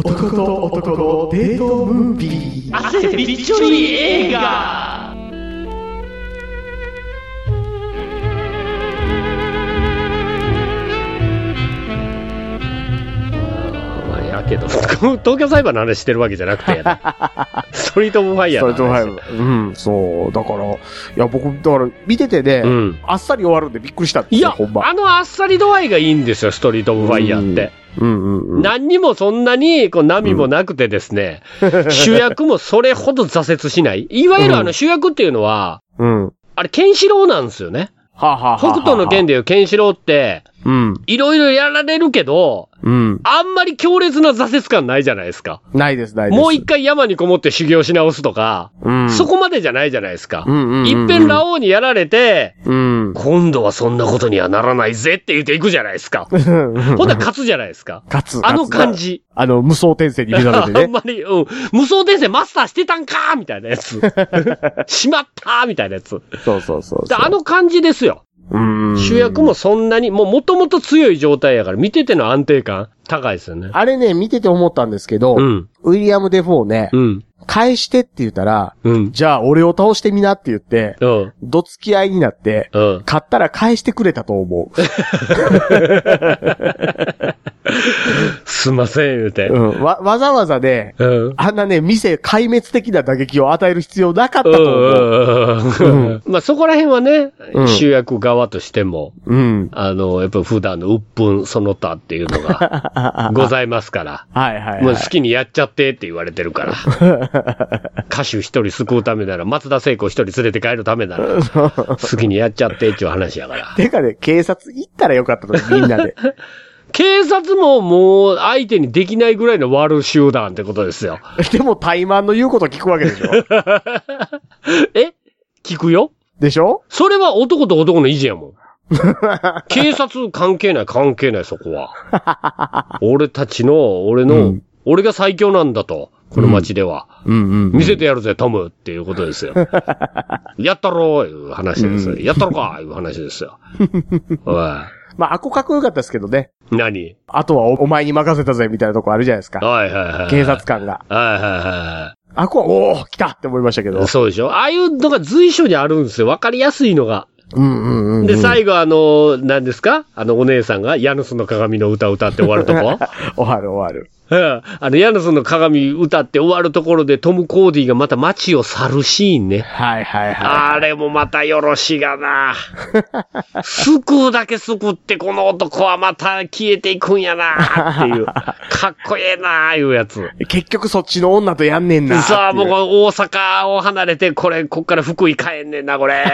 男と男のデートムービー。 汗びっちょり映画。やけど東京裁判の話してるわけじゃなくてストリートオブファイヤーの話。 ストリートファイヤー。うん、そう。だから、いや、僕、だから、見ててね、うん、あっさり終わるんでびっくりしたんですよ、 いや、ほんま。あっさり度合いがいいんですよ、ストリートオブファイヤーって。何にもそんなにこう波もなくてですね、主役もそれほど挫折しない。いわゆる主役っていうのは、あれ、ケンシロウなんですよね。北斗の拳でいうケンシロウって、いろいろやられるけど、あんまり強烈な挫折感ないじゃないですか。 ないです、ないです。 もう一回山にこもって修行し直すとか、そこまでじゃないじゃないですか。いっぺんラオウにやられて、今度はそんなことにはならないぜって言っていくじゃないですか。ほんなら勝つじゃないですか。 勝つ。 感じ。 無双転生に目覚めてね。 あんまり、無双転生マスターしてたんかーみたいなやつ。しまったーみたいなやつ。 そう。 感じですよ。主役もそんなに、もともと強い状態やから見てての安定感高いですよね。 あれね、見てて思ったんですけど、ウィリアム・デ・フォーね、返してって言ったら、じゃあ俺を倒してみなって言って、どつき合いになって、勝ったら返してくれたと思う。 すんません、言うて。 わざわざね、あんなね、店壊滅的な打撃を与える必要なかったと思う。 まあそこら辺はね、主役側としても、やっぱ普段の鬱憤その他っていうのがございますから。もう好きにやっちゃってって言われてるから。歌手一人救うためなら、松田聖子一人連れて帰るためなら、好きにやっちゃってっていう話やから。 てかね、警察行ったらよかったのみんなで。 警察ももう相手にできないぐらいの悪集団ってことですよ。 でも怠慢の言うこと聞くわけでしょ。 聞くよ。 でしょ？ それは男と男の意地やもん。警察関係ない、そこは。俺が最強なんだと。この街では。見せてやるぜ、トムっていうことですよ。やったろーいう話ですよ。やったろかーいう話ですよ。 まあ、あこかっこよかったですけどね。 何？ あとはお前に任せたぜみたいなとこあるじゃないですか。警察官が。あこは、おー来たって思いましたけど。 そうでしょ？ああいうのが随所にあるんですよ。わかりやすいのが。で、最後何ですか？お姉さんがヤヌスの鏡の歌歌って終わるとこ終わる。 ヤヌスの鏡歌って終わるところでトム・コーディがまた街を去るシーンね。あれもまたよろしがな。救うだけ救ってこの男はまた消えていくんやなっていう。かっこええなーいうやつ。 結局そっちの女とやんねんな。 さあ、もう大阪を離れてこっから福井帰んねんな、これ。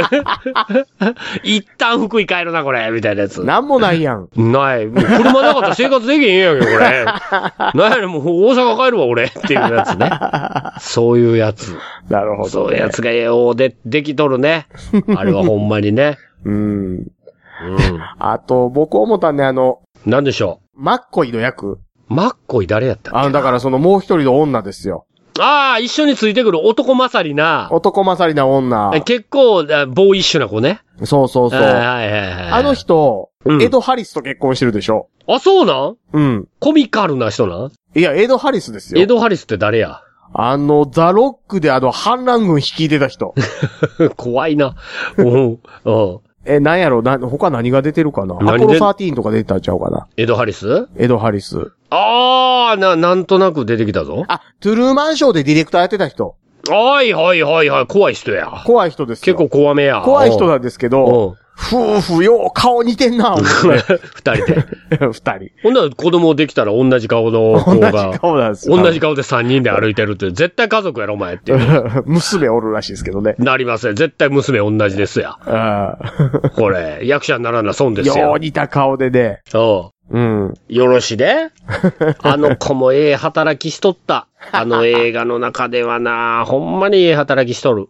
一旦福井帰るな、これ。みたいなやつ。 なんもないやん。 ない。もう車なかったら生活できへんやんけ、これ。なんやねん、もう大阪帰るわ、俺。っていうやつね。そういうやつ。 なるほど、ね。 そういうやつができとるね。あれはほんまにね。 あと、僕思ったね、 なんでしょう。マッコイの役。 マッコイ誰やったっけ？ だからそのもう一人の女ですよ。 一緒についてくる男勝りな女。結構、ボーイッシュな子ね。 そう。あの人、エド・ハリスと結婚してるでしょ。 あ、そうなん？コミカルな人なん？ いや、エド・ハリスですよ。 エド・ハリスって誰や？ ザ・ロックで反乱軍率いてた人。 怖いな。 なんやろ、他何が出てるかな？アポロ13とか出てたんちゃうかな？ エド・ハリス。なんとなく出てきたぞ。 トゥルーマンショーでディレクターやってた人。 はい。怖い人や。 怖い人ですよ。 結構怖めや。 怖い人なんですけど、夫婦よう顔似てんな、 二人で。ほんなら子供できたら同じ顔の子が。同じ顔なんですよ。同じ顔で3人で歩いてるって、絶対家族やろ、お前っていう。 娘おるらしいですけどね。 なりません。絶対娘同じですや。これ、役者にならな損ですよ。 よう似た顔でね。 よろしであの子も働きしとった。 あの映画の中ではな、ほんまに働きしとる。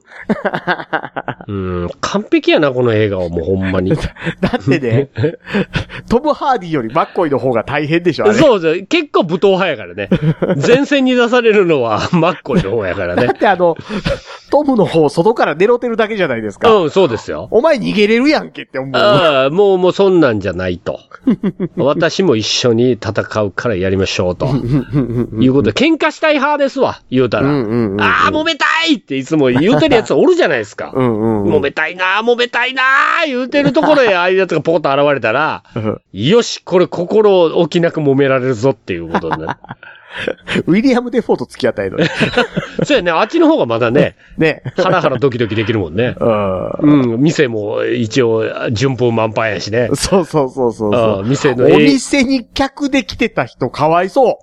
完璧やな、この映画はもうほんまに。 だってね、トム・ハーディよりマッコイの方が大変でしょ、あれ。 そうそう、結構武闘派やからね。前線に出されるのはマッコイの方やからね。 だってトムの方、外から狙ってるだけじゃないですか。 うん、そうですよ。 お前逃げれるやんけって思う。 ああ、もうそんなんじゃないと。私も一緒に戦うからやりましょうと。いうことで、喧嘩したい派ですわ、言うたら。ああ、揉めたいっていつも言うてるやつおるじゃないですか。揉めたいな言うてるところへああいうやつがポコッと現れたら、よし、これ心置きなく揉められるぞっていうことになる。 ウィリアム・デフォーと付き合ったいのに。 そうやね、あっちの方がまだね、 ね。 ハラハラドキドキできるもんね。店も一応順風満帆やしね。 そう。 店のお店に客で来てた人かわいそう。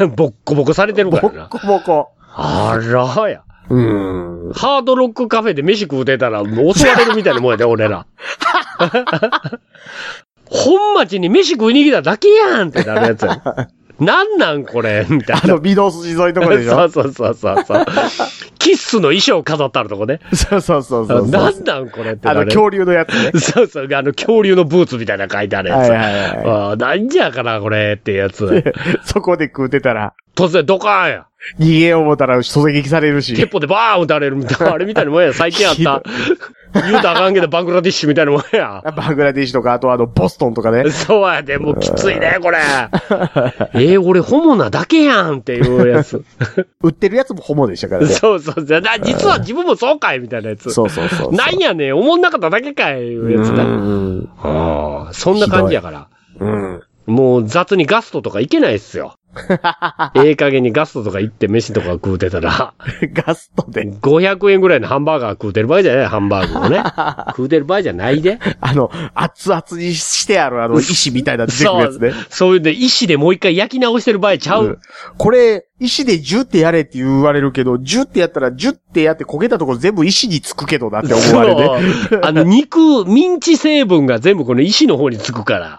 ボッコボコされてるからな。 ボッコボコ。 あらや。ハードロックカフェで飯食うてたらもう襲われるみたいなもんやで、俺ら。本町に飯食いに来ただけやんってなるやつや。なんこれみたいな。 御堂筋沿いとこでしょ。 そう。キッスの衣装飾ってあるとこね。 そう。 なんこれってなる。 恐竜のやつね。 そう、恐竜のブーツみたいな書いてあるやつ。はい。なんじゃからこれってやつ。 そこで食うてたら。 突然ドカーンや。 逃げよう思ったら狙撃されるし。 鉄砲でバーン撃たれるみたいな、あれみたいなもんや。最近あった。言うたらあかんけどバングラディッシュみたいなもんや。 バングラディッシュとか、あとボストンとかね。 そうやで、もうきついね、これ。俺ホモなだけやんっていうやつ。 売ってるやつもホモでしたからね。 そう。実は自分もそうかいみたいなやつ。 そう。 なんやねん、思んなかっただけかいいうやつだ。そんな感じやから。もう雑にガストとかいけないっすよ。加減にガストとか行って飯とか食うてたら。 ガストで ?500 円ぐらいのハンバーガー食うてる場合じゃない、ハンバーグをね。食うてる場合じゃないで。 熱々にしてある石みたいな出てくるやつね。 そういうで、石でもう一回焼き直してる場合ちゃう。 これ、石でジュってやれって言われるけど、ジュってやったらジュってやって焦げたところ全部石につくけどなって思われて。 ミンチ成分が全部この石の方につくから。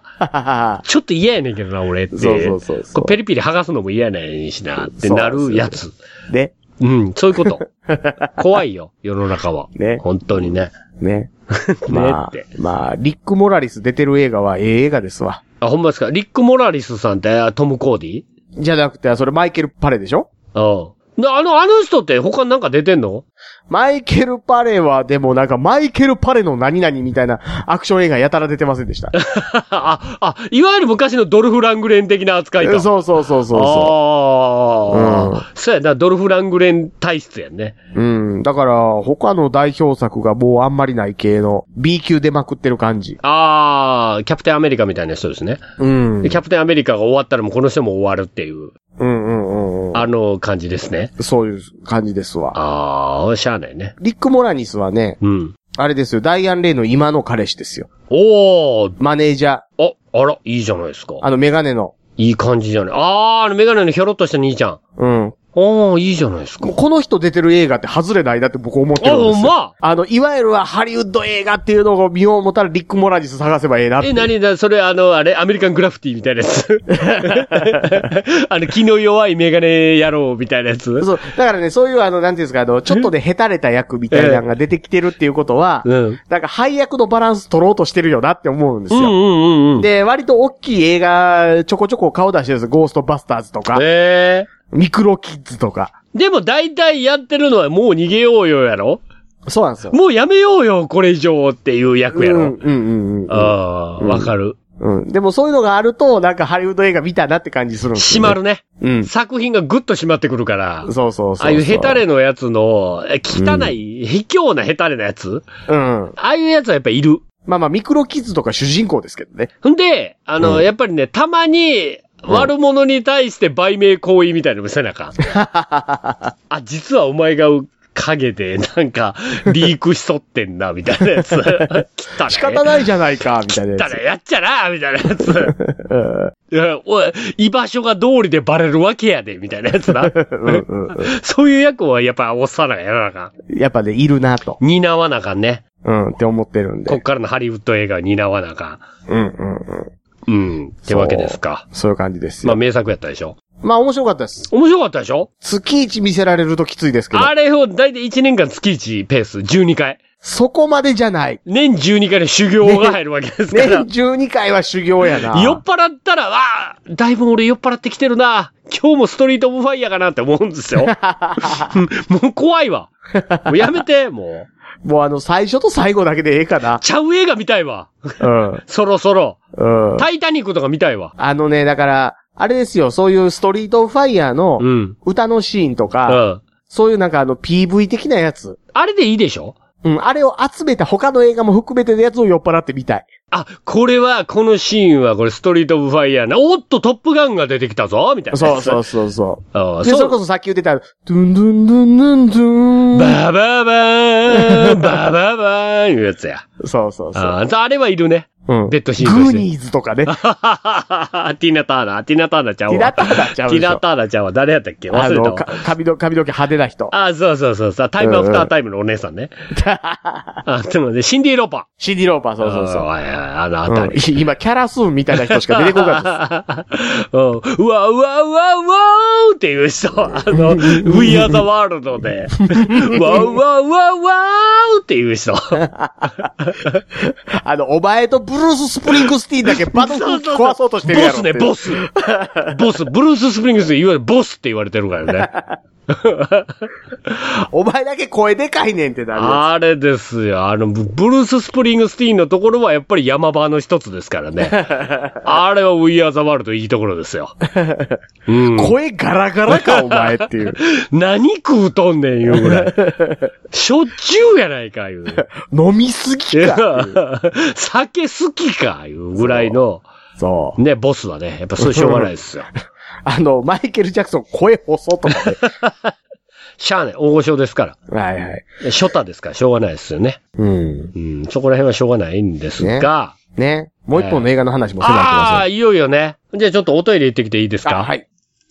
ちょっと嫌やねんけどな、俺って。そう。ペリペリ剥がすのも嫌やねんしなってなるやつ。 ね。 そういうこと。怖いよ、世の中は。 ね。 本当にね。 ね。まあ、リック・モラリス出てる映画は映画ですわ。 あ、ほんまですか。リック・モラリスさんってトム・コーディじゃなくて、それマイケル・パレでしょ？ あの人って他なんか出てんの？ マイケル・パレはでもなんかマイケル・パレの何々みたいなアクション映画やたら出てませんでした。 いわゆる昔のドルフ・ラングレン的な扱いか。 そう。 そうやな、ドルフ・ラングレン体質やね。 だから他の代表作がもうあんまりない系の B 級出まくってる感じ。 キャプテンアメリカみたいな人ですね。キャプテンアメリカが終わったらもうこの人も終わるっていう。感じですね。そういう感じですわ。しゃあないね。リック・モラニスはね、あれですよ、ダイアン・レイの今の彼氏ですよ。マネージャー。あら、いいじゃないですか。メガネの。いい感じじゃない。メガネのひょろっとした兄ちゃん。いいじゃないですか。この人出てる映画って外れないなって僕思ってるんですよ。いわゆるハリウッド映画っていうのを見よう思ったらリック・モラニス探せばええなって。何だ、それあれ、アメリカングラフィティみたいなやつ。気の弱いメガネ野郎みたいなやつ。そう。だからね、そういうなんていうんですか、ちょっとでヘタれた役みたいなのが出てきてるっていうことは、なんか配役のバランス取ろうとしてるよなって思うんですよ。で、割と大きい映画ちょこちょこ顔出してるんですよ。ゴーストバスターズとか。ミクロキッズとか。でも大体やってるのはもう逃げようよやろ？そうなんですよ。もうやめようよ、これ以上っていう役やろ。わかる。でもそういうのがあると、なんかハリウッド映画見たなって感じするんですよ、ね。締まるね。作品がぐっと締まってくるから。そう。ああいうヘタレのやつの、汚い、卑怯なヘタレのやつ。ああいうやつはやっぱいる。まあ、ミクロキッズとか主人公ですけどね。んで、やっぱりね、たまに、悪者に対して売名行為みたいなのもせなあかん。実はお前が影でなんかリークしとってんな、みたいなやつ。汚い。仕方ないじゃないか、みたいなやつ。汚いやっちゃな、みたいなやつ。居場所が通りでバレるわけやで、みたいなやつな。そういう役はやっぱおっさんらがやらなあかん。やっぱね、いるなと。担わなあかんね。って思ってるんで。こっからのハリウッド映画を担わなあかん。 うん。ってわけですか。 そういう感じですよ。 まあ名作やったでしょ。 まあ面白かったです。 面白かったでしょ。 月1見せられるときついですけど。 あれをだいたい1年間月1ペース12回。 そこまでじゃない。 年12回で修行が入るわけですから。 年12回は修行やな。 酔っ払ったら、だいぶ俺酔っ払ってきてるな。今日もストリートオブファイヤーかなって思うんですよ。もう怖いわ。もうやめて、もう。もう最初と最後だけでええかな。 ちゃう映画見たいわ。うん。そろそろ。うん。タイタニックとか見たいわ。 だから、あれですよ、そういうストリートオブファイヤーの歌のシーンとか、うん、そういうPV 的なやつ。 あれでいいでしょ？ うん、あれを集めた他の映画も含めてのやつを酔っ払ってみたい。 このシーンはこれストリートオブファイヤーな。おっと、トップガンが出てきたぞみたいな。 そう。で、それこそさっき言ってた、ドゥンドゥンドゥンドゥンドゥン。 バババーン、バババーンいうやつや。 そう。 あれはいるね。 うん。 ベッドシーンとして。 グーニーズとかね。 ティナターナちゃうわ。 ティナターナちゃうわ。 誰やったっけ忘れたわ。 髪の毛派手な人。 そう。タイムアフタータイムのお姉さんね。でもね、シンディ・ローパー、そう。あたり。 今、キャラスーンみたいな人しか出てこなかったです。 うわーっていう人。We Are the World で。わーっていう人。 お前とブルース・スプリングスティーンだけバトル壊そうとしてるやろ。 ボス。ブルース・スプリングスティーンいわゆるボスって言われてるからね。 お前だけ声でかいねんってなる。 あれですよ。ブルース・スプリングスティーンのところはやっぱり山場の一つですからね。あれは We Are the World いいところですよ。 うん、声ガラガラか、お前っていう。 何食うとんねん、いうぐらい。しょっちゅうやないか、いう。 飲みすぎか。 酒好きか、いうぐらいの。 そう。 ね、ボスはね、やっぱそれしょうがないですよ。 マイケル・ジャクソン声細とかね。 しゃあね、大御所ですから。 はい。 ショタですからしょうがないですよね。うん。そこら辺はしょうがないんですが。 ね。もう一本の映画の話もせなきゃいけません。 いよいよね。じゃあちょっとおトイレ行ってきていいですか？ はい。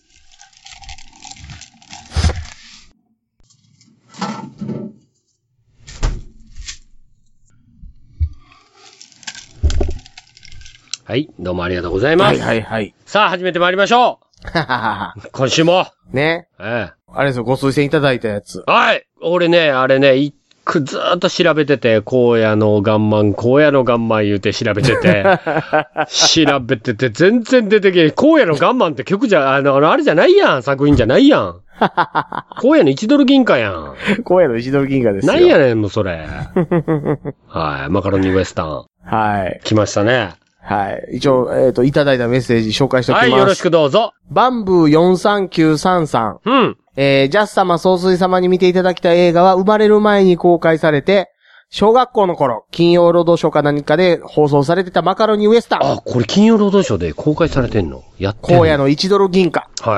はい、どうもありがとうございます。 はい。 さあ、始めてまいりましょう。今週も。 ね。あれですよ、ご推薦いただいたやつ。 はい。俺ね、あれね、ずーっと調べてて、荒野の岩盤言うて調べてて、全然出てけえ。荒野の岩盤って曲じゃ、あれじゃないやん。作品じゃないやん。荒野の1ドル銀貨やん。 荒野の1ドル銀貨ですよ。 なんやねん、もうそれ。はい。マカロニウエスタン。 はい。 来ましたね。 はい。一応、いただいたメッセージ紹介しておきます。 はい、よろしくどうぞ。 バンブー43933。 うん。 ジャス様、総帥様に見ていただきたい映画は生まれる前に公開されて、小学校の頃、金曜ロードショーか何かで放送されてたマカロニウエスタン。 これ金曜ロードショーで公開されてんの？やってんの？ 荒野の1ドル銀貨。 はい。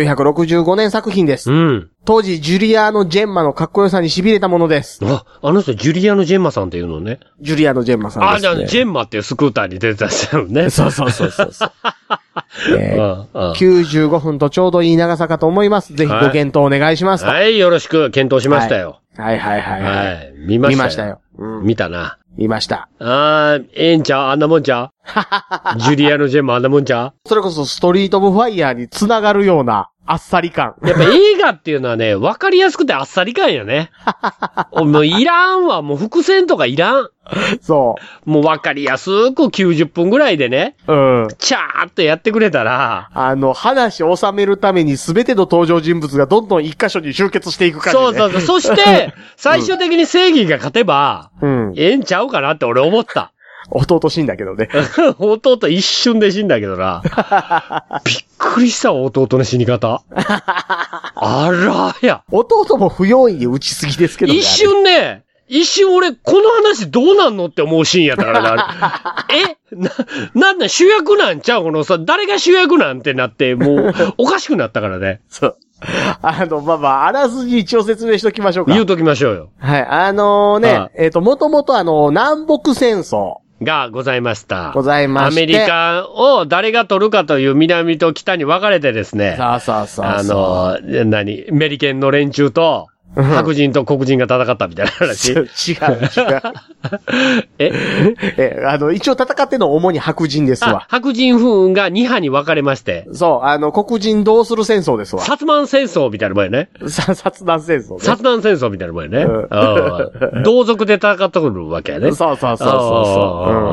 1965年作品です。 うん。 当時、ジュリアーノ・ジェンマのかっこよさに痺れたものです。 あの人、ジュリアーノ・ジェンマさんっていうのね。 ジュリアーノ・ジェンマさんです、ね。 じゃあ、ジェンマっていうスクーターに出てた人のね。 そう。95分とちょうどいい長さかと思います。ぜひご検討お願いします。 はい、よろしく検討しましたよ。 はい。 見ましたよ。見たな。 見ました。 ええんちゃう？あんなもんちゃう？ジュリアーノ・ジェンマあんなもんちゃう？ それこそストリート・オブ・ファイヤーにつながるようなあっさり感。 やっぱ映画っていうのはね、わかりやすくてあっさり感やね。もういらんわ。もう伏線とかいらん。 そう。 もうわかりやすく90分ぐらいでね。 うん。 チャーっとやってくれたら。 話を収めるために全ての登場人物がどんどん一箇所に集結していく感じ、ね。 そう。そして、最終的に正義が勝てば、ええんちゃうかなって俺思った。 弟死んだけどね。 弟一瞬で死んだけどな。びっくりした弟の死に方。あらや。 弟も不用意に打ちすぎですけどね。 一瞬俺、この話どうなんのって思うシーンやったからな。なんだ、主役なんちゃうこのさ、誰が主役なんてなって、もう、おかしくなったからね。 そう。あらすじ一応説明しときましょうか。 言うときましょうよ。 はい。もともと南北戦争。 がございました。 アメリカを誰が取るかという南と北に分かれてですね。 そう。 メリケンの連中と、 白人と黒人が戦ったみたいな話。 違う。一応戦ってんのは主に白人ですわ。 白人風が2派に分かれまして。 そう、黒人どうする戦争ですわ。 薩満戦争みたいなもんやね。 薩満戦争ね。 薩満戦争みたいなもんやね。同族で戦ってくるわけやね。 そう。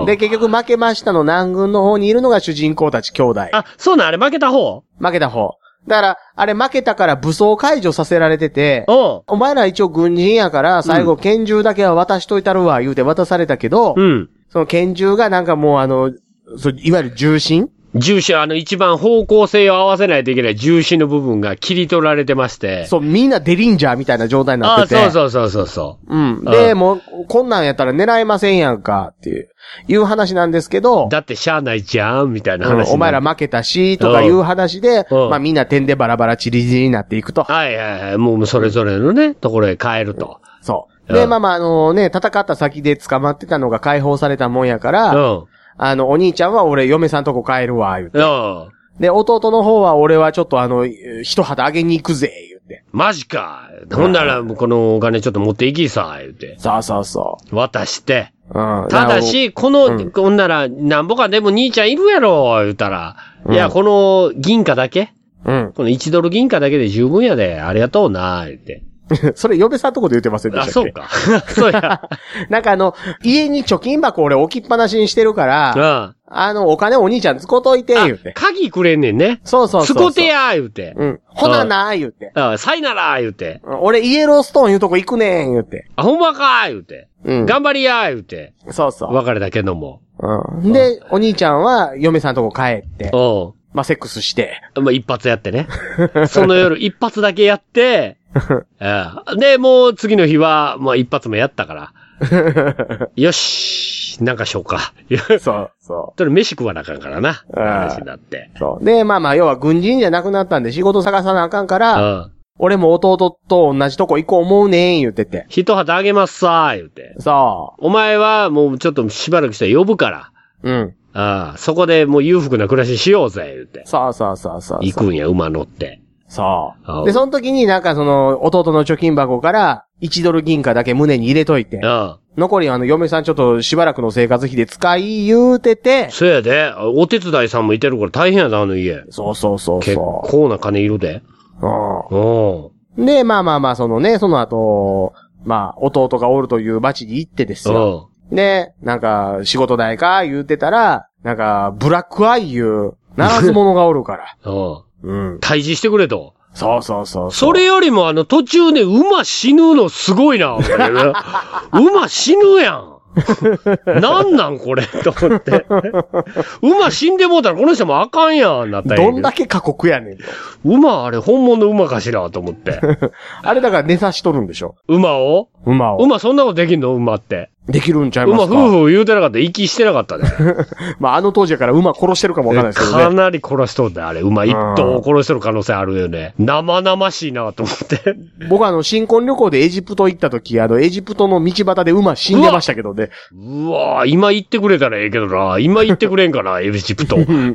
で、結局負けましたの南軍の方にいるのが主人公たち兄弟。 そうなん、あれ負けた方。 だから、あれ負けたから武装解除させられてて、お前ら一応軍人やから最後拳銃だけは渡しといたるわ、言うて渡されたけど、その拳銃がなんかもういわゆる重心一番方向性を合わせないといけない重心の部分が切り取られてまして。 そう、みんなデリンジャーみたいな状態になってて。 そう。 で、もう、こんなんやったら狙えませんやんか、っていう話なんですけど。 だってしゃあないじゃん、みたいな話、 お前ら負けたし、とかいう話で、まあみんな点でバラバラチリチリになっていくと。 はい。もうそれぞれのね、ところへ帰ると。 そう。で、戦った先で捕まってたのが解放されたもんやから、お兄ちゃんは俺嫁さんとこ帰るわ、言うて。で、弟の方は俺はちょっと一旗あげに行くぜ、言うて。 マジか。ほんなら、このお金ちょっと持っていきさ、言うて。 そう。 渡して。ただし、ほんなら、なんぼかでも兄ちゃんいるやろ、言うたら。いや、この銀貨だけこの1ドル銀貨だけで十分やで、ありがとうな、言うて。 それ、嫁さんとこで言ってませんでしたっけ？ そうか。そうや。 なんか家に貯金箱俺置きっぱなしにしてるから、お金お兄ちゃん使うといて、言うて。 鍵くれんねんね。 そう。 使うてや、言うて。 ほなな、言うて。 さいなら、言うて。 俺イエローストーン言うとこ行くねん、言うて。 ほんまか、言うて。頑張りや、言うて。 そう。 別れたけども。 で、お兄ちゃんは嫁さんとこ帰って、セックスして。 一発やってね。その夜一発だけやって、で、もう次の日は、一発もやったから。よし、なんかしようか。 そう。 それ飯食わなあかんからな。話になって。 そう。で、要は軍人じゃなくなったんで仕事探さなあかんから、俺も弟と同じとこ行こう思うねん、言ってて。 一旗あげますさ、言うて。 そう。 お前はもうちょっとしばらくしたら呼ぶから。そこでもう裕福な暮らししようぜ、言うて。 そう。 行くんや、馬乗って。 そう。で、その時に弟の貯金箱から1ドル銀貨だけ胸に入れといて。残り嫁さんちょっとしばらくの生活費で使い言うてて。 そうやで。お手伝いさんもいてるから大変やな、家。 そう。 結構な金いるで。 で、その後、弟がおるという町に行ってですよ。で、仕事代か言うてたら、ブラックアイいう、ならず者がおるから。 退治してくれと。 そう。 それよりも途中で馬死ぬのすごいな。馬死ぬやん。なんこれと思って。馬死んでもうたらこの人もあかんやん、なったら。 どんだけ過酷やねんと。 馬あれ本物馬かしらと思って。 あれだから寝さしとるんでしょ。 馬そんなことできんの馬って。 できるんちゃいますか？ 馬夫婦言うてなかった。息してなかったね。 当時やから馬殺してるかもわかんないですけどね。 かなり殺しとんだ、あれ。馬一頭を殺してる可能性あるよね。生々しいなと思って。 僕新婚旅行でエジプト行った時、エジプトの道端で馬死んでましたけどね。 うわぁ、今行ってくれたらええけどな。今行ってくれんかな、エジプト。ね。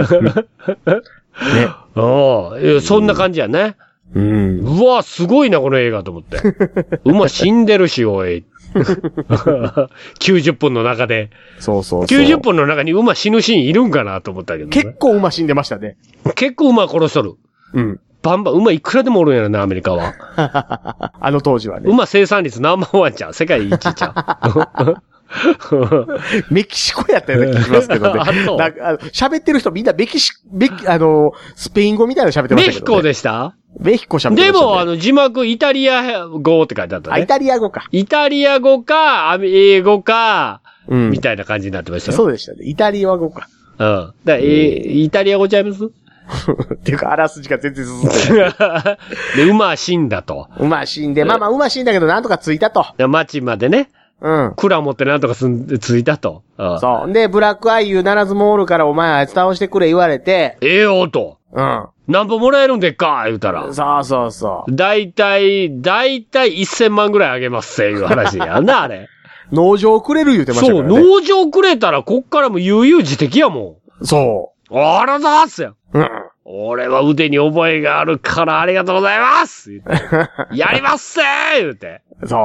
そんな感じやね。うわぁ、すごいな、この映画と思って。馬死んでるし、おい。90分の中で。 そう。 90分の中に馬死ぬシーンいるんかなと思ったけどね。 結構馬死んでましたね。 結構馬殺しとる。バンバン、馬いくらでもおるんやろな、アメリカは。 当時はね。 馬生産率ナンバーワンちゃう。世界一ちゃう。 メキシコやったような気がしますけどね。喋ってる人みんなスペイン語みたいなの喋ってましたけどね。 メヒコでしたメヒコ喋ってましたね。 でも、字幕イタリア語って書いてあったね。 イタリア語か。 イタリア語か、英語か、みたいな感じになってましたよ。 そうでしたね。イタリア語か。 イタリア語ちゃいますっていうか、あらすじが全然進んでない。 で、馬死んだと。 馬死んで、馬死んだけどなんとか着いたと。 町までね。蔵持ってなんとか着いたと。 そう。で、ブラックアイユーならずもおるからお前あいつ倒してくれ言われて。 ええよと。何本もらえるんでっか言うたら。 そう。 だいたい1000万ぐらいあげますせ、いう話やんな、あれ。 農場くれる言うてましたからね。 そう、農場くれたらこっからも悠々自適やもん。そう。 あらざーっすやん。 俺は腕に覚えがあるからありがとうございます言ってやります言って。 そう。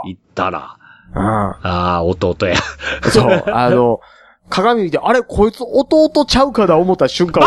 言ったら。 ああ、弟や。 そう。鏡見て、あれ、こいつ弟ちゃうかだ思った瞬間、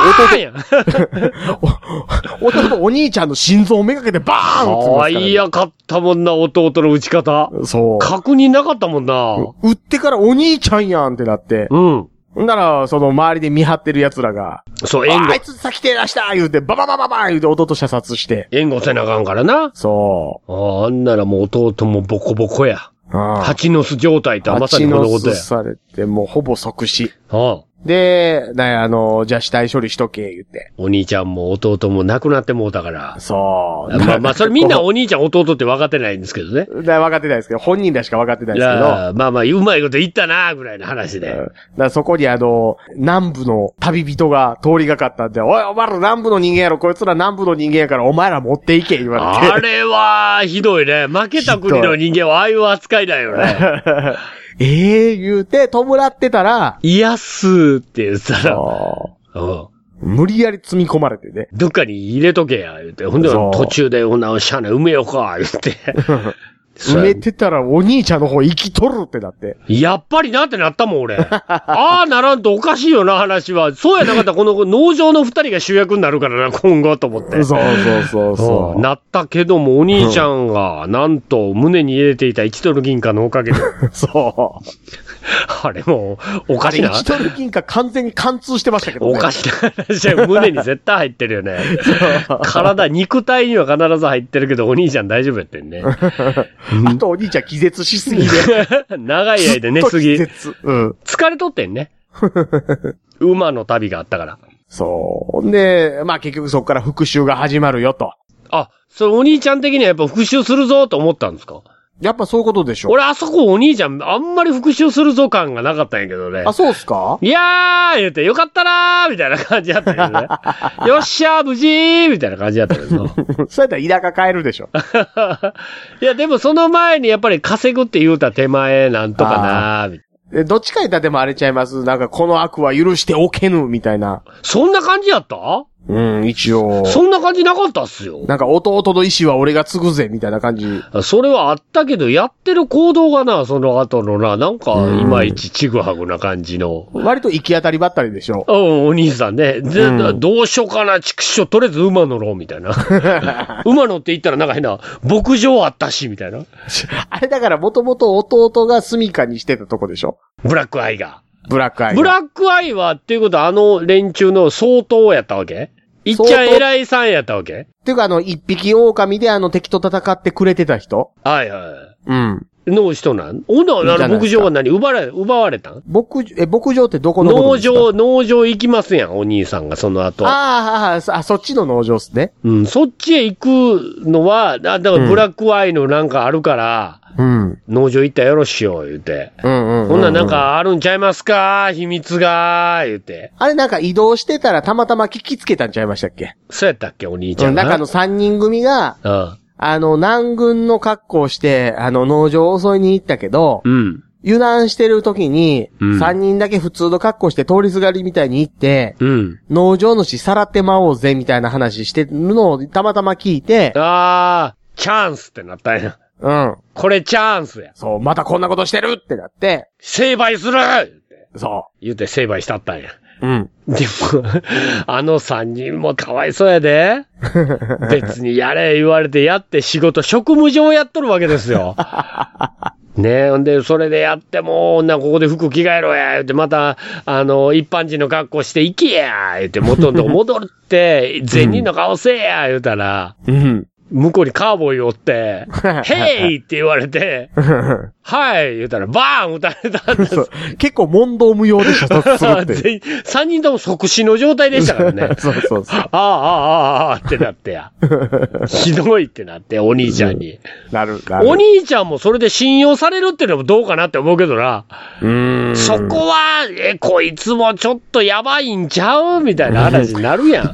弟お兄ちゃんの心臓をめがけてバーンって、 ね。いやかったもんな、弟の打ち方。 そう。 確認なかったもんな。 打ってからお兄ちゃんやんってなって。 うん。 なら、その周りで見張ってる奴らが、 そう、 あいつ先手出した言うて、バババババ言うて弟射殺して。 援護せなあかんからな。 そう。 あんならもう弟もボコボコや。蜂の巣状態ってまさにこのことや。 蜂の巣されて、もうほぼ即死。 ああで、じゃあ死体処理しとけ、言って。 お兄ちゃんも弟も亡くなってもうたから。 そう。 まあ、それみんなお兄ちゃん弟って分かってないんですけどね。 分かってないですけど、本人らしか分かってないですけど。 まあ、うまいこと言ったなぐらいの話で。 そこに南部の旅人が通りがかったんで、おい、お前ら南部の人間やろ、こいつら南部の人間やからお前ら持っていけ、言われて。 あれは、ひどいね。負けた国の人間はああいう扱いだよね。 言うて、弔ってたら、 いやっすーって言ったら、 無理やり積み込まれてね。 どっかに入れとけや、言うて。ほんで、途中で、しゃあない、埋めようか、言って。 埋めてたらお兄ちゃんの方生きとるってなって。 やっぱりなってなったもん、俺。ああ、ならんとおかしいよな、話は。そうやなかったら、この農場の二人が主役になるからな、今後と思って。 そう。 なったけども、お兄ちゃんが、なんと、胸に入れていた1ドル銀貨のおかげで。 そう。 あれもう、おかしな。 1ドル銀貨完全に貫通してましたけどね。 おかしな話は胸に絶対入ってるよね。肉体には必ず入ってるけど、お兄ちゃん大丈夫やってんね。 あとお兄ちゃん気絶しすぎで。 長い間寝すぎ。疲れとってんね。馬の旅があったから。 そう。で、まあ結局そこから復讐が始まるよと。 あ、それお兄ちゃん的にはやっぱ復讐するぞと思ったんですか？ やっぱそういうことでしょ。 俺あそこお兄ちゃんあんまり復讐するぞ感がなかったんやけどね。 あ、そうっすか？ いやー言うてよかったなーみたいな感じやったけどね。よっしゃー無事ーみたいな感じやったけど。 そうやったら田舎帰るでしょ。 いやでもその前にやっぱり稼ぐって言うた手前なんとかなーみたいな。 どっちか言ったらでもあれちゃいます。なんかこの悪は許しておけぬみたいな。 そんな感じやった？ 一応。 そんな感じなかったっすよ。 なんか弟の意思は俺が継ぐぜ、みたいな感じ。 それはあったけど、やってる行動がな、その後のな、なんか、いまいちちぐはぐな感じの。 割と行き当たりばったりでしょ。 お兄さんね。どうしようかな、畜生、とりあえず馬乗ろう、みたいな。馬乗って言ったらなんか変な、牧場あったし、みたいな。 あれだからもともと弟が住処にしてたとこでしょ。 ブラックアイが。 ブラックアイはっていうことはあの連中の総統やったわけ？いっちゃん偉いさんやったわけ？ っていうか一匹狼で敵と戦ってくれてた人？ はいはい。の人なん？牧場は何？奪われたん？ 牧場ってどこのことですか？ 農場行きますやん、お兄さんがその後。 そっちの農場っすね。 そっちへ行くのは、だからブラックアイのなんかあるから、農場行ったらよろしいよ、言うて。ほんなんかあるんちゃいますか？秘密が、言うて。 あれなんか移動してたらたまたま聞きつけたんちゃいましたっけ？ そうやったっけ、お兄ちゃん。 中の3人組が、南軍の格好をして、農場を襲いに行ったけど、油断してる時に、3人だけ普通の格好して通りすがりみたいに行って、農場主さらってまおうぜみたいな話してるのをたまたま聞いて、 チャンスってなったんや。これチャンスや。 そう、またこんなことしてるってなって、 成敗するそう。 言うて成敗したったんや。でも、3人もかわいそうやで。別にやれ言われてやって仕事、職務上やっとるわけですよ。ねえ、ほんで、それでやっても、ここで服着替えろや、言って、また、一般人の格好して行けや、言って、元の戻って、善人の顔せえや、言うたら、向こうにカーボーイおって、ヘイって言われて、はい言うたらバーン撃たれたんです。 結構問答無用で射殺するって。 3人とも即死の状態でしたからね。 そう。 ってなってや。ひどいってなって、お兄ちゃんに。 なる。 お兄ちゃんもそれで信用されるってのもどうかなって思うけどな。そこは、こいつもちょっとやばいんちゃうみたいな話になるやん。だか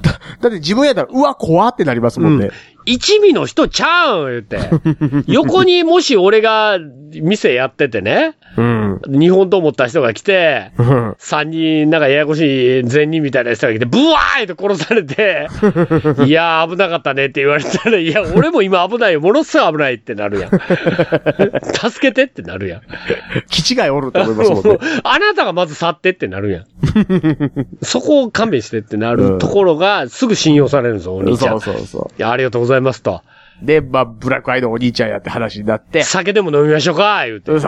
だって自分やったら、うわ、怖ってなりますもんね。 一味の人ちゃうん言って。横にもし俺が店やっててね、日本と思った人が来て、三人なんかややこしい善人みたいな人が来て、ブワーって殺されて、いやー危なかったねって言われたら、いや、俺も今危ないよ。ものすごい危ないってなるやん。助けてってなるやん。 気違いおると思いますもんね。 あなたがまず去ってってなるやん。そこを勘弁してってなるところがすぐ信用されるんですよ、お兄ちゃん。そう。いや、ありがとうございますと。 で、まあ、ブラックアイのお兄ちゃんやって話になって。 酒でも飲みましょうか言うて。 そう。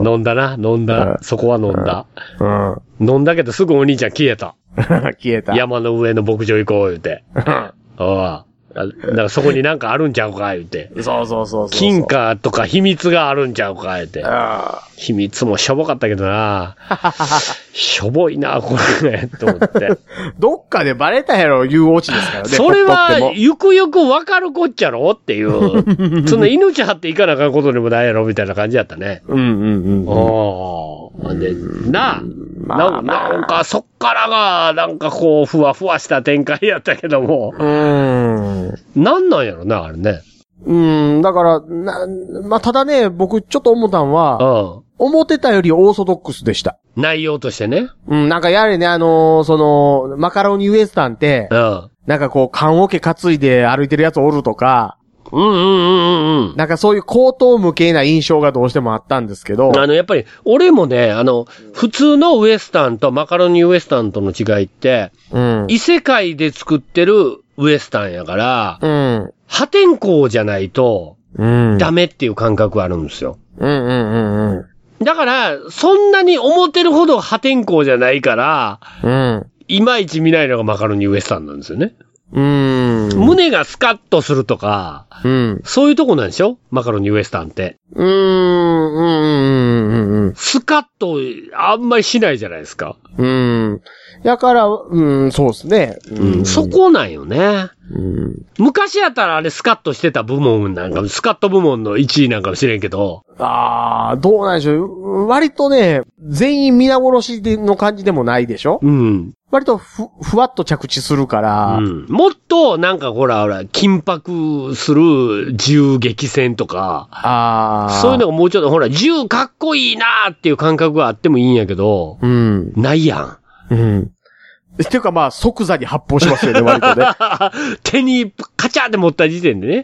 飲んだ。そこは飲んだ。飲んだけどすぐお兄ちゃん消えた。 消えた。 山の上の牧場行こう言うて。だからそこになんかあるんちゃうか言うて。 そう。 金貨とか秘密があるんちゃうか言うて。秘密もしょぼかったけどな。しょぼいな、これね、と思って。 どっかでバレたやろ、いうオチですからね。 それは、ゆくゆくわかるこっちゃろっていう。その命張っていかなあかんことでもないやろ、みたいな感じやったね。で、なんかそっからが、なんかこう、ふわふわした展開やったけども。なんなんやろな、あれね。 だから、まあ、ただね、僕ちょっと思ったんは、思ってたよりオーソドックスでした。 内容としてね。 なんかやはりね、マカロニウエスタンって、なんかこう、棺桶担いで歩いてるやつおるとか、なんかそういう口頭無形な印象がどうしてもあったんですけど。 やっぱり、俺もね、普通のウエスタンとマカロニウエスタンとの違いって、異世界で作ってるウエスタンやから、破天荒じゃないと、ダメっていう感覚があるんですよ。だから、そんなに思ってるほど破天荒じゃないから、いまいち見ないのがマカロニウエスタンなんですよね。胸がスカッとするとか、そういうとこなんでしょマカロニウエスタンって。スカッとあんまりしないじゃないですか。 だから、そうですね。 そこなんよね。昔やったらあれスカッとしてた部門なんか、スカッと部門の1位なんかもしれんけど。 どうなんでしょう。割とね、全員皆殺しの感じでもないでしょ割とふわっと着地するから。 もっとなんかほら、緊迫する銃撃戦とか。そういうのがもうちょっとほら、銃かっこいいなーっていう感覚があってもいいんやけど。ないやん。 っていうかまあ、即座に発砲しますよね、割とね。 手にカチャーって持った時点でね。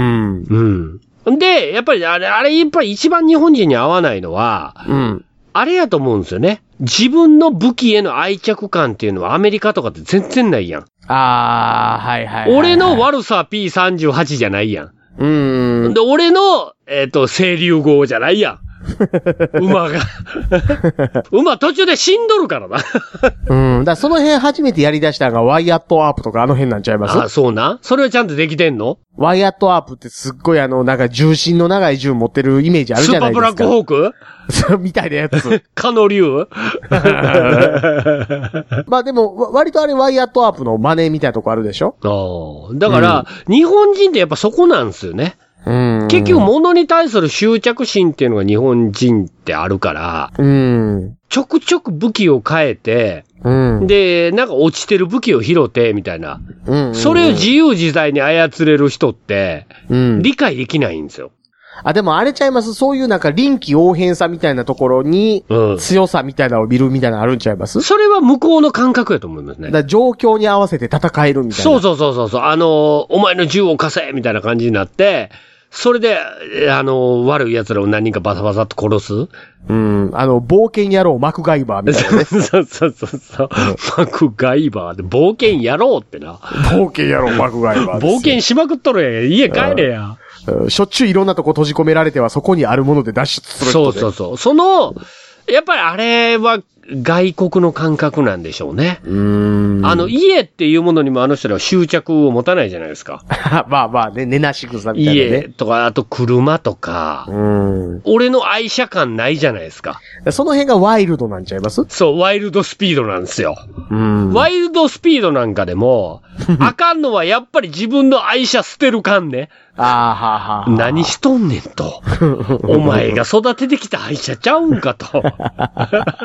で、やっぱりあれやっぱり一番日本人に合わないのは、あれやと思うんですよね。自分の武器への愛着感っていうのはアメリカとかって全然ないやん。俺の悪さ P38 じゃないやん。で、俺の、清流号じゃないやん。馬が。馬途中で死んどるからな。 だその辺初めてやり出したのがワイアットアープとかあの辺なんちゃいます？ そうな。それはちゃんとできてんの？ ワイアットアープってすっごいなんか重心の長い銃持ってるイメージあるじゃないですか。 スーパーブラックホークみたいなやつ。 カノリュウまあでも、割とあれワイアットアープの真似みたいなとこあるでしょ？ だから、日本人ってやっぱそこなんですよね。結局物に対する執着心っていうのが日本人ってあるから、ちょくちょく武器を変えて、で、なんか落ちてる武器を拾ってみたいな、それを自由自在に操れる人って、理解できないんですよ。 でもあれちゃいます？そういうなんか臨機応変さみたいなところに、強さみたいなのを見るみたいなのあるんちゃいます？ それは向こうの感覚やと思いますね。 だ状況に合わせて戦えるみたいな。 そう。お前の銃を貸せみたいな感じになって、それで、悪い奴らを何人かバサバサっと殺す？ 冒険野郎マクガイバーみたいなね。 そう。マクガイバーで、冒険野郎ってな。 冒険野郎マクガイバー。 冒険しまくっとるやん。家帰れや。 しょっちゅういろんなとこ閉じ込められてはそこにあるもので脱出する人で。 そう。やっぱりあれは外国の感覚なんでしょうね。家っていうものにもあの人らは執着を持たないじゃないですか。 まあね、寝なし草みたいなね。 家とか、あと車とか。俺の愛車感ないじゃないですか。 その辺がワイルドなんちゃいます？ そう、ワイルドスピードなんですよ。ワイルドスピードなんかでも、あかんのはやっぱり自分の愛車捨てるかんね。何しとんねんと。お前が育ててきた愛車ちゃうんかと。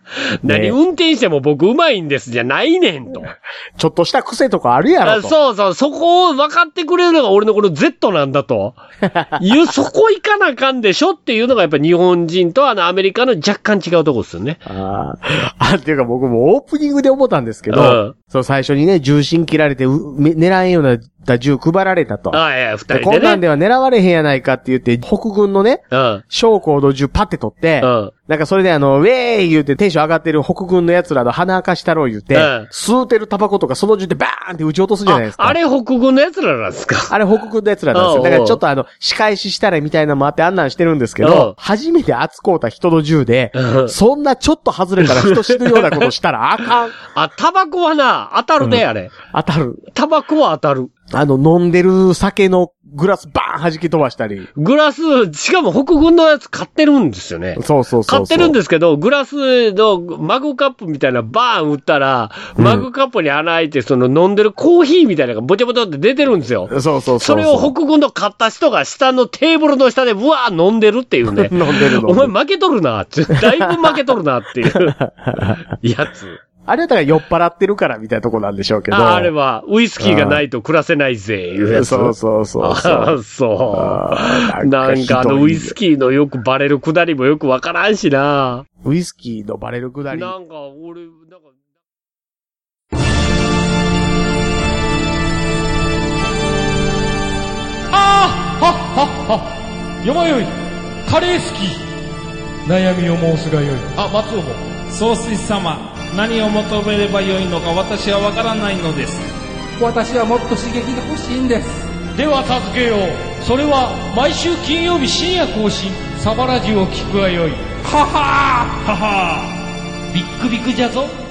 何運転しても僕上手いんですじゃないねんと。 ちょっとした癖とかあるやろと。 そうそう、そこを分かってくれるのが俺のこの Z なんだと。そこ行かなあかんでしょっていうのがやっぱ日本人とアメリカの若干違うとこですよね。 っていうか僕もオープニングで思ったんですけど、そう最初にね、重心切られて狙えんような銃配られたと。 いや、二人でね。 こんなんでは狙われへんやないかって言って、北軍のね、小高度銃パッて取って、なんかそれでウェーイ言うてテンション上がってる北軍の奴らの鼻明かしたろう言うて、吸うてるタバコとかその銃でバーンって撃ち落とすじゃないですか。 あれ北軍の奴らなんですか？ あれ北軍の奴らなんですよ。だからちょっと仕返ししたらみたいなのもあってあんなんしてるんですけど、初めて扱うた人の銃で、そんなちょっと外れたら人死ぬようなことしたらあかん。 タバコはな、当たるね、あれ。 当たる。 タバコは当たる。 飲んでる酒のグラスバーン弾き飛ばしたり。 グラス、しかも北軍のやつ買ってるんですよね。 そう。 買ってるんですけど、グラスのマグカップみたいなバーン打ったら、マグカップに穴開いて、飲んでるコーヒーみたいなのがボチャボチャって出てるんですよ。 そう。 それを北軍の買った人が下のテーブルの下でブワー飲んでるっていうね。 飲んでる。 お前負けとるな。だいぶ負けとるなっていうやつ。 あれだったら酔っ払ってるからみたいなとこなんでしょうけど。 あれは、ウイスキーがないと暮らせないぜ、いうやつ。 そう。 なんかウイスキーのよくバレるくだりもよくわからんしな。 ウイスキーのバレるくだり。 なんか、俺、 よまよい、カレー好き。悩みを申すがよい。松尾も。 総帥様、何を求めればよいのか私はわからないのです。 私はもっと刺激が欲しいんです。では助けよう。それは毎週金曜日深夜更新、サバラジュを聞くがよい。ははービックビックじゃぞ。